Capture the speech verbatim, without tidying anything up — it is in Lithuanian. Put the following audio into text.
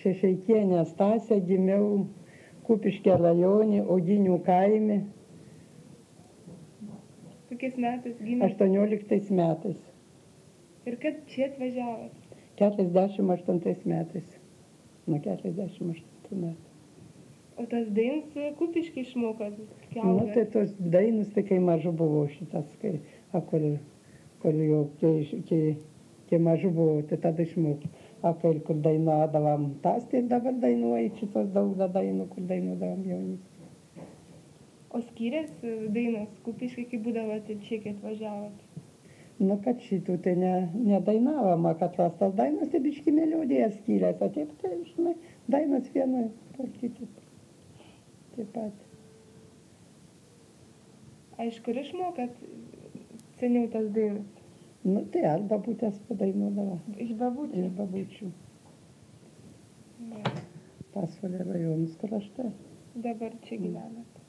Šešeikienė Stasė, gimiau Kupiškio rajone, Audinių kaime. Kokiais metais gimėte? aštuonioliktais metais. Ir kad čia atvažiavot? keturiasdešimt aštuntais metais. Nuo keturiasdešimt aštuntų metų. O tas dainas Kupiškį išmokot? Nu, tai tos dainos, tai kai mažu buvo šitas, kai, a, kur, kur jau, kai, kai, kai mažu buvo, tai tada išmokau. A, kai kur dainuodavom tas, tai dabar dainuoju šitos daug dainų, kur dainuodavom jaunys. O skiriasi dainos Kupiškį, kai būdavot ir čia, kai atvažiavot? Nu, kad šitų tai ne, nedainavom, kad tos tos dainos, tai biški melodija skiriasi, o taip, tai, žinai, dainos viena po kitų. Taip pat. Aišku, ir išmokat seniau tas dainas? Nu, tai ar babutės padainuodavo. Iš babučių? Iš babučių. Ne. Pasvalio rajonas krašte. Dabar čia gyvenat?